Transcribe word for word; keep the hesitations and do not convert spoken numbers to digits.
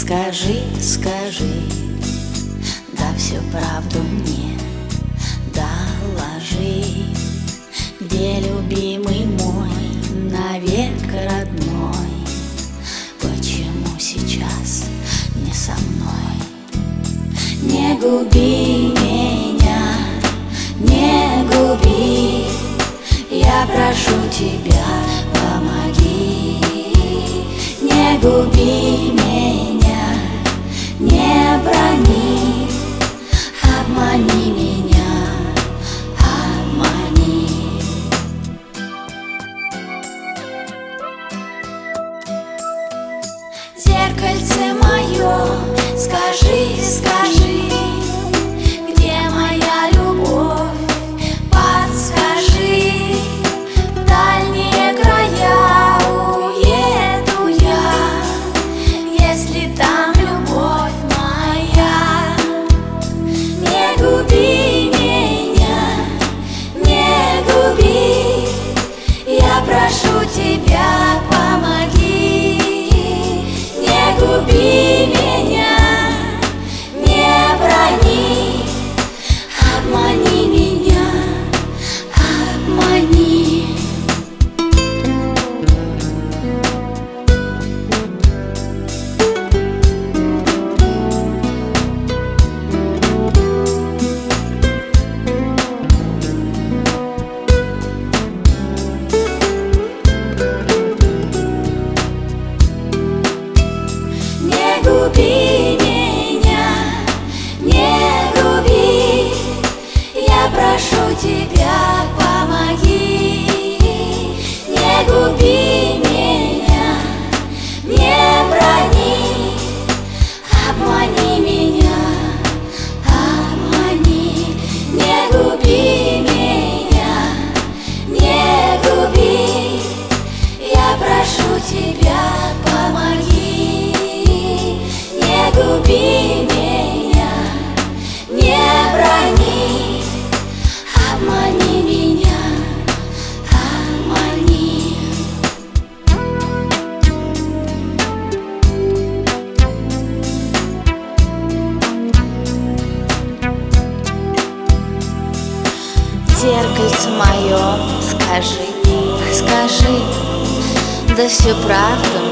Скажи, скажи, да всю правду мне доложи, где любимый мой, навек родной, почему сейчас не со мной? Не губи меня, не губи, я прошу тебя, помоги. Не губи меня, не брони, обмани меня, обмани. Зеркальце мое, скажи, скажи, где моя любовь, подскажи. В дальние края уеду я, если там любовь моя. Не губи меня, не губи, я прошу тебя, помоги. Не губи меня, не брони, обмани меня, обмани. Не губи меня, не губи, я прошу тебя, помоги. Не губи меня, не брони, обмани меня, обмани. Не губи меня, не губи, я прошу тебя, помоги. Не губи меня, не брони, обмани меня, обмани. Зеркальце мое, скажи, скажи, да всю правду